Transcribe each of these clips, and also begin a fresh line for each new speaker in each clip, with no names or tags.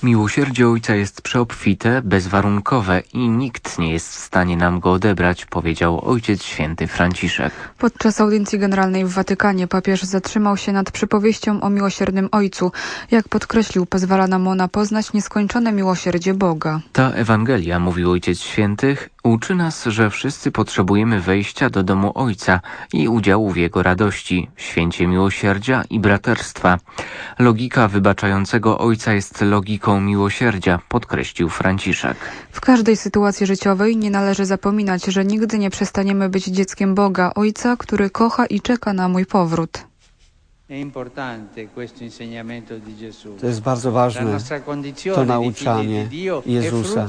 Miłosierdzie Ojca jest przeobfite, bezwarunkowe i nikt nie jest w stanie nam go odebrać, powiedział Ojciec Święty Franciszek.
Podczas audiencji generalnej w Watykanie papież zatrzymał się nad przypowieścią o miłosiernym Ojcu. Jak podkreślił, pozwala nam ona poznać nieskończone miłosierdzie Boga.
Ta Ewangelia, mówił Ojciec Święty, uczy nas, że wszyscy potrzebujemy wejścia do domu Ojca i udziału w Jego radości, święcie miłosierdzia i braterstwa. Logika wybaczającego Ojca jest logiką miłosierdzia, podkreślił Franciszek.
W każdej sytuacji życiowej nie należy zapominać, że nigdy nie przestaniemy być dzieckiem Boga, Ojca, który kocha i czeka na mój powrót.
To jest bardzo ważne, to nauczanie Jezusa.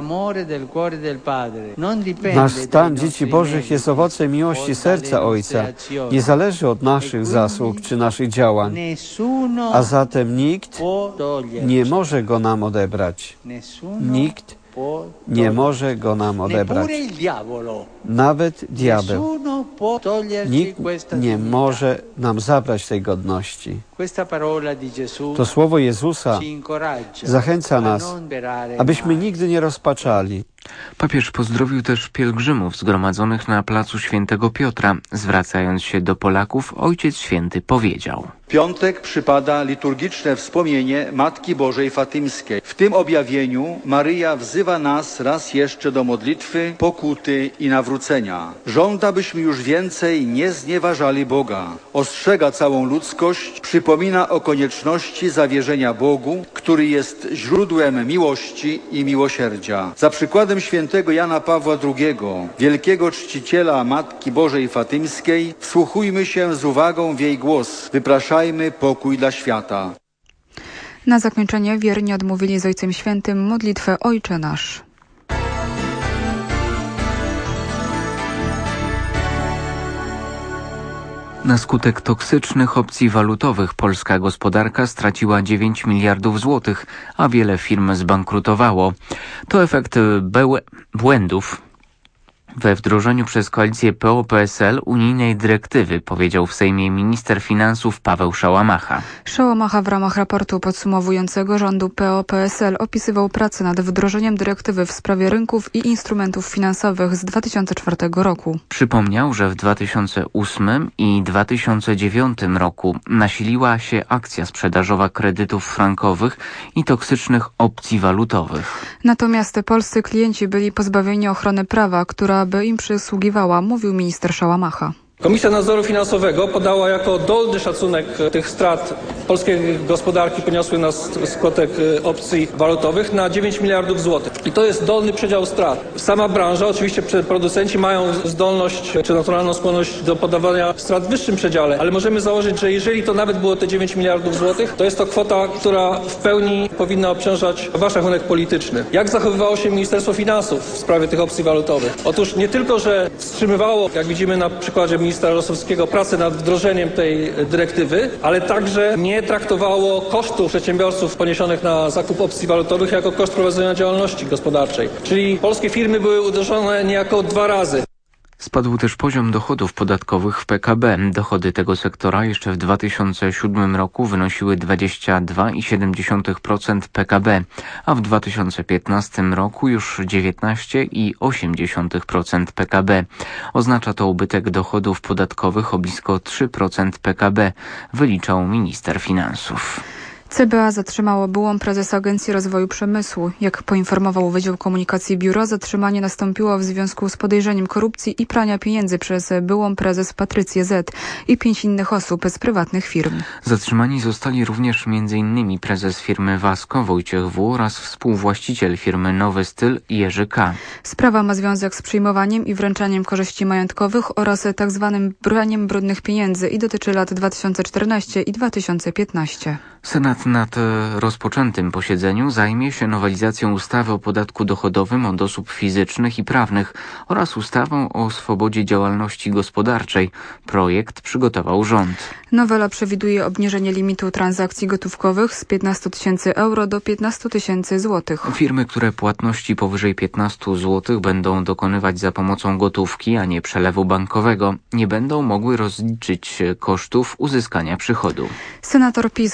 Nasz stan dzieci Bożych jest owocem miłości serca Ojca. Nie zależy od naszych zasług czy naszych działań, a zatem nikt nie może go nam odebrać. Nikt nie może go nam odebrać. Nawet diabeł. Nikt nie może nam zabrać tej godności. To słowo Jezusa zachęca nas, abyśmy nigdy nie rozpaczali.
Papież pozdrowił też pielgrzymów zgromadzonych na placu Świętego Piotra. Zwracając się do Polaków, Ojciec Święty powiedział:
Piątek przypada liturgiczne wspomnienie Matki Bożej Fatymskiej. W tym objawieniu Maryja wzywa nas raz jeszcze do modlitwy, pokuty i nawrócenia. Żąda, byśmy już więcej nie znieważali Boga. Ostrzega całą ludzkość, przypomina o konieczności zawierzenia Bogu, który jest źródłem miłości i miłosierdzia. Za przykładem świętego Jana Pawła II, wielkiego czciciela Matki Bożej Fatymskiej, wsłuchujmy się z uwagą w jej głos. Wypraszajmy pokój dla świata.
Na zakończenie wierni odmówili z Ojcem Świętym modlitwę Ojcze Nasz.
Na skutek toksycznych opcji walutowych polska gospodarka straciła 9 miliardów złotych, a wiele firm zbankrutowało. To efekt błędów we wdrożeniu przez koalicję PO-PSL unijnej dyrektywy, powiedział w Sejmie minister finansów Paweł Szałamacha.
Szałamacha w ramach raportu podsumowującego rządu PO-PSL opisywał pracę nad wdrożeniem dyrektywy w sprawie rynków i instrumentów finansowych z 2004 roku.
Przypomniał, że w 2008 i 2009 roku nasiliła się akcja sprzedażowa kredytów frankowych i toksycznych opcji walutowych.
Natomiast polscy klienci byli pozbawieni ochrony prawa, która by im przysługiwała, mówił minister Szałamacha.
Komisja Nadzoru Finansowego podała jako dolny szacunek tych strat polskiej gospodarki poniosły na skutek opcji walutowych na 9 miliardów złotych. I to jest dolny przedział strat. Sama branża, oczywiście producenci mają zdolność czy naturalną skłonność do podawania strat w wyższym przedziale, ale możemy założyć, że jeżeli to nawet było te 9 miliardów złotych, to jest to kwota, która w pełni powinna obciążać wasz rachunek polityczny. Jak zachowywało się Ministerstwo Finansów w sprawie tych opcji walutowych? Otóż nie tylko, że wstrzymywało, jak widzimy na przykładzie ministra Rostowskiego, pracę nad wdrożeniem tej dyrektywy, ale także nie traktowało kosztów przedsiębiorców poniesionych na zakup opcji walutowych jako koszt prowadzenia działalności gospodarczej. Czyli polskie firmy były uderzone niejako 2 razy.
Spadł też poziom dochodów podatkowych w PKB. Dochody tego sektora jeszcze w 2007 roku wynosiły 22,7% PKB, a w 2015 roku już 19,8% PKB. Oznacza to ubytek dochodów podatkowych o blisko 3% PKB, wyliczał minister finansów.
CBA zatrzymało byłą prezes Agencji Rozwoju Przemysłu. Jak poinformował Wydział Komunikacji Biura, zatrzymanie nastąpiło w związku z podejrzeniem korupcji i prania pieniędzy przez byłą prezes Patrycję Z. i 5 innych osób z prywatnych firm.
Zatrzymani zostali również m.in. prezes firmy Wasco Wojciech W. oraz współwłaściciel firmy Nowy Styl Jerzy K.
Sprawa ma związek z przyjmowaniem i wręczaniem korzyści majątkowych oraz tzw. braniem brudnych pieniędzy i dotyczy lat 2014 i 2015.
Senat nad rozpoczętym posiedzeniu zajmie się nowelizacją ustawy o podatku dochodowym od osób fizycznych i prawnych oraz ustawą o swobodzie działalności gospodarczej. Projekt przygotował rząd.
Nowela przewiduje obniżenie limitu transakcji gotówkowych z 15 000 euro do 15 000 złotych.
Firmy, które płatności powyżej 15 zł będą dokonywać za pomocą gotówki, a nie przelewu bankowego, nie będą mogły rozliczyć kosztów uzyskania przychodu.
Senator PiS Grzegorz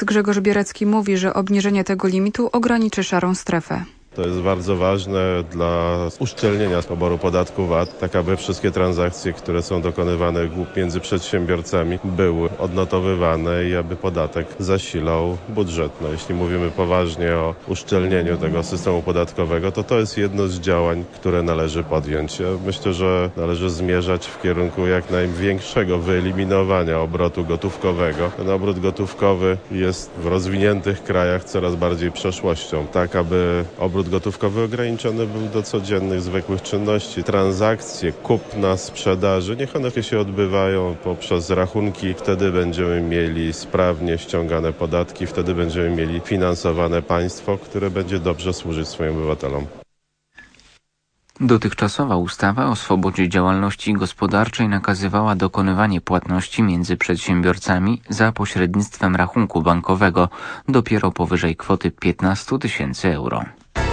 Bierecki mówi, że obniżenie tego limitu ograniczy szarą strefę.
To jest bardzo ważne dla uszczelnienia poboru podatku VAT, tak aby wszystkie transakcje, które są dokonywane między przedsiębiorcami, były odnotowywane i aby podatek zasilał budżet. Jeśli mówimy poważnie o uszczelnieniu tego systemu podatkowego, to jest jedno z działań, które należy podjąć. Ja myślę, że należy zmierzać w kierunku jak największego wyeliminowania obrotu gotówkowego. Ten obrót gotówkowy jest w rozwiniętych krajach coraz bardziej przeszłością, tak aby obrót gotówkowy ograniczony był do codziennych, zwykłych czynności. Transakcje, kupna, sprzedaży, niech one się odbywają poprzez rachunki. Wtedy będziemy mieli sprawnie ściągane podatki, wtedy będziemy mieli finansowane państwo, które będzie dobrze służyć swoim obywatelom.
Dotychczasowa ustawa o swobodzie działalności gospodarczej nakazywała dokonywanie płatności między przedsiębiorcami za pośrednictwem rachunku bankowego dopiero powyżej kwoty 15 000 euro.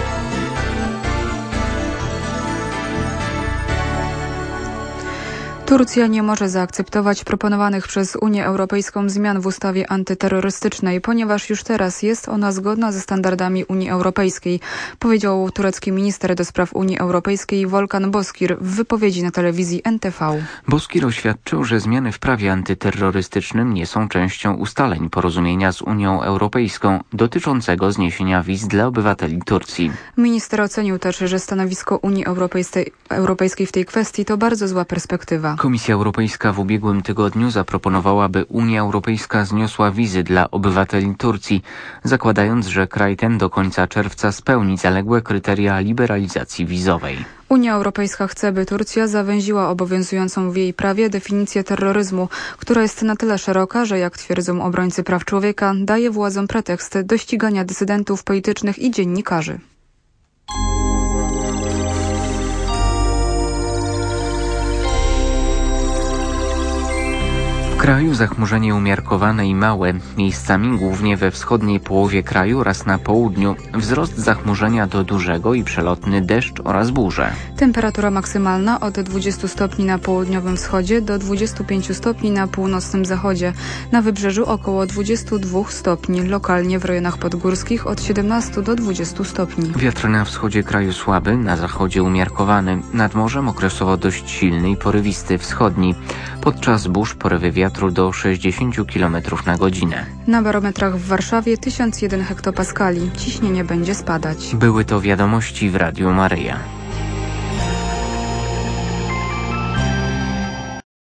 Turcja nie może zaakceptować proponowanych przez Unię Europejską zmian w ustawie antyterrorystycznej, ponieważ już teraz jest ona zgodna ze standardami Unii Europejskiej, powiedział turecki minister do spraw Unii Europejskiej Volkan Bozkir w wypowiedzi na telewizji NTV.
Bozkir oświadczył, że zmiany w prawie antyterrorystycznym nie są częścią ustaleń porozumienia z Unią Europejską dotyczącego zniesienia wiz dla obywateli Turcji.
Minister ocenił też, że stanowisko Unii Europejskiej w tej kwestii to bardzo zła perspektywa.
Komisja Europejska w ubiegłym tygodniu zaproponowała, by Unia Europejska zniosła wizy dla obywateli Turcji, zakładając, że kraj ten do końca czerwca spełni zaległe kryteria liberalizacji wizowej.
Unia Europejska chce, by Turcja zawęziła obowiązującą w jej prawie definicję terroryzmu, która jest na tyle szeroka, że jak twierdzą obrońcy praw człowieka, daje władzom pretekst do ścigania dysydentów politycznych i dziennikarzy.
W kraju zachmurzenie umiarkowane i małe, miejscami głównie we wschodniej połowie kraju oraz na południu. Wzrost zachmurzenia do dużego i przelotny deszcz oraz burze.
Temperatura maksymalna od 20 stopni na południowym wschodzie do 25 stopni na północnym zachodzie. Na wybrzeżu około 22 stopni, lokalnie w rejonach podgórskich od 17 do 20 stopni.
Wiatr na wschodzie kraju słaby, na zachodzie umiarkowany. Nad morzem okresowo dość silny i porywisty wschodni. Podczas burz porywy wiatru do 60 km na godzinę.
Na barometrach w Warszawie 1001 hektopaskali. Ciśnienie będzie spadać.
Były to wiadomości w Radiu Maryja.